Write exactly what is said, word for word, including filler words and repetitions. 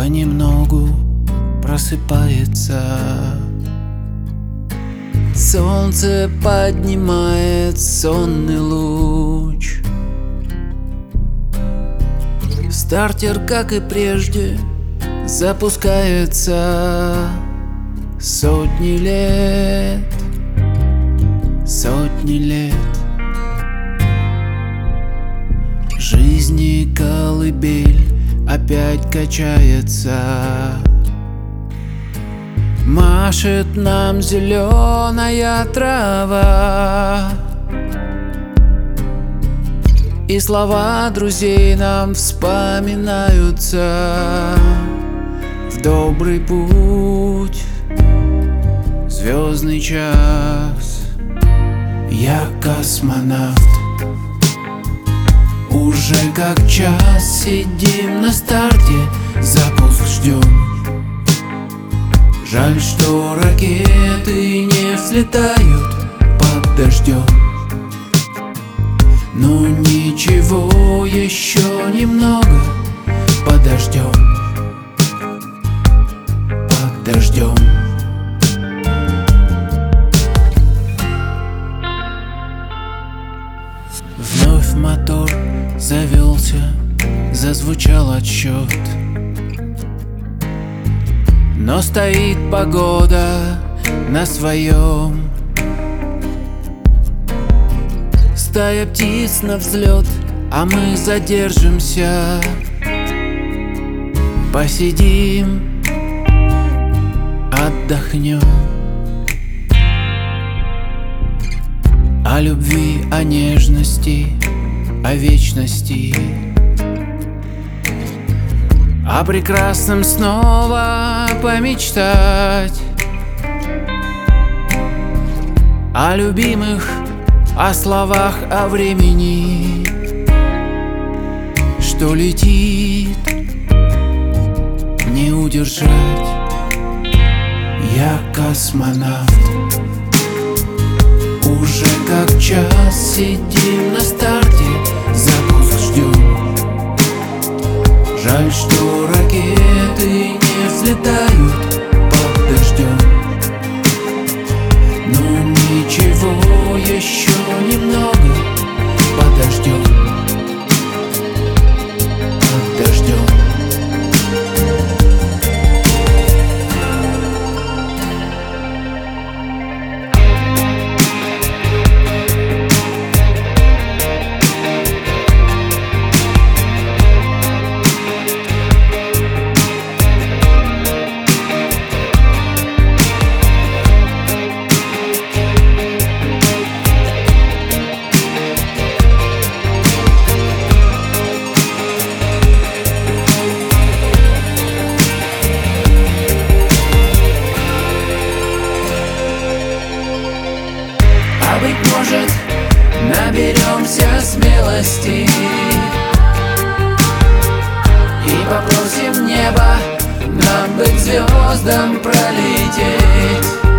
понемногу просыпается. Солнце поднимает сонный луч. Стартер, как и прежде, запускается. Сотни лет, сотни лет жизни колыбель опять качается. Машет нам зеленая трава, и слова друзей нам вспоминаются. В добрый путь, звездный час. Я космонавт. Уже как час сидим на старте, запуск ждем. Жаль, что ракеты не взлетают под дождем. Но ничего, еще немного подождем. Под дождем. Вновь мотор завелся, зазвучал отсчет. Но стоит погода на своем. Стая птиц на взлет, а мы задержимся. Посидим, отдохнем. О любви, о нежности, о вечности, о прекрасном снова помечтать. О любимых, о словах, о времени, что летит, не удержать. Я космонавт. Уже как час сидим на старте, запуск ждем. Жаль, что ракеты не взлетают под дождем. Но ничего, еще немного подождем. Под дождем. Быть может, наберемся смелости и попросим небо нам быть звездам пролететь.